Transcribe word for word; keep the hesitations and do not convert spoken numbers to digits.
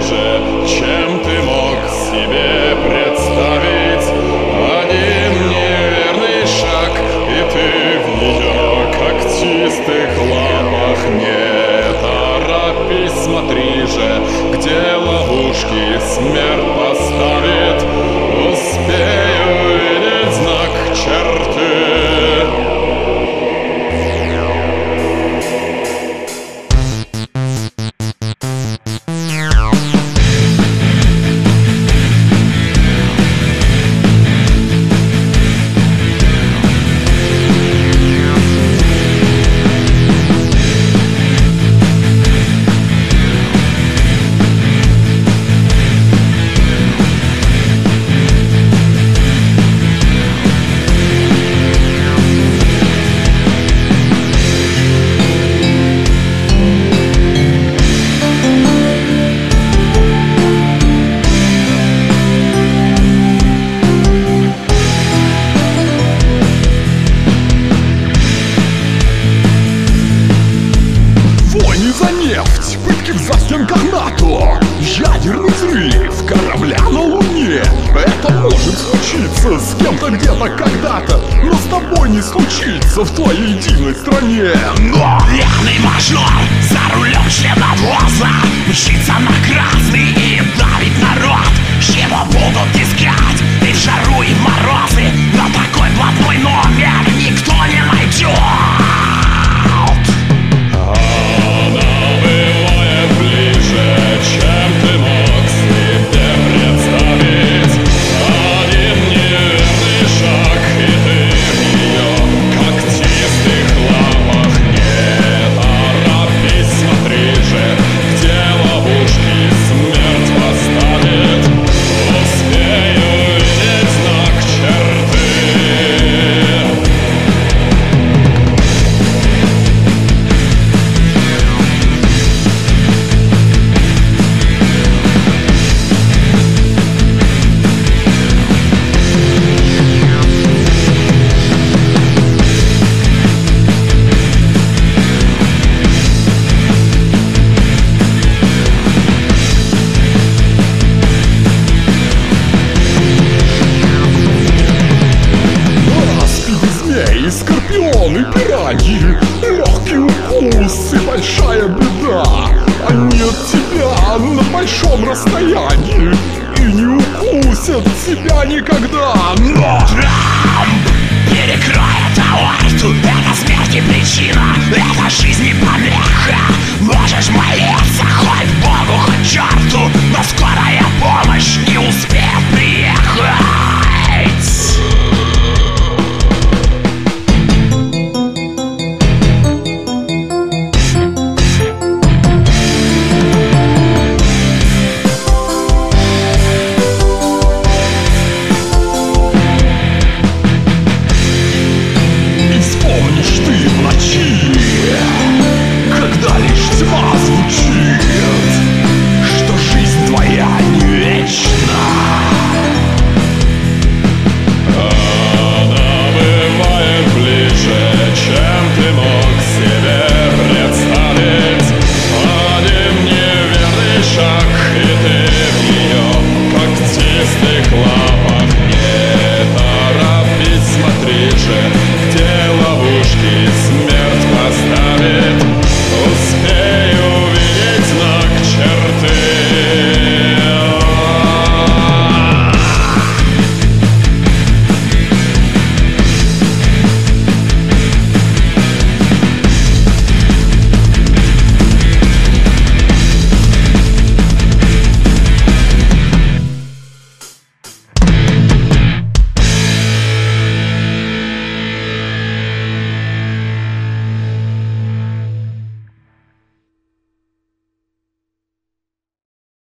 ближе, чем ты мог себе представить. Один неверный шаг, и ты в ее когтистых лапах. Не торопись, смотри же, где ловушки смерть поставит. Успею видеть знак черты. За стенках НАТО, ядерный взрыв корабля на Луне. Это может случиться с кем-то где-то когда-то, но с тобой не случится в твоей единой стране. Но верный мажор за рулем члена мчится на красный и давит народ. Его будут искать и в жару, и в морозы, но такой блатной номер никто не найдет. Чем ты мог себе представить? Один неверный шаг, и ты в ее когтистых лапах. Не торопись, смотри же, где ловушки смерть поставит. Успею видеть знак черты. Скорпионы, пираньи, легкий укус и большая беда. Они от тебя на большом расстоянии и не укусят тебя никогда. Но Трамп перекроет аорту, это смерть и причина, это жизнь и помеха. Можешь молиться хоть Богу, хоть черту, но скоро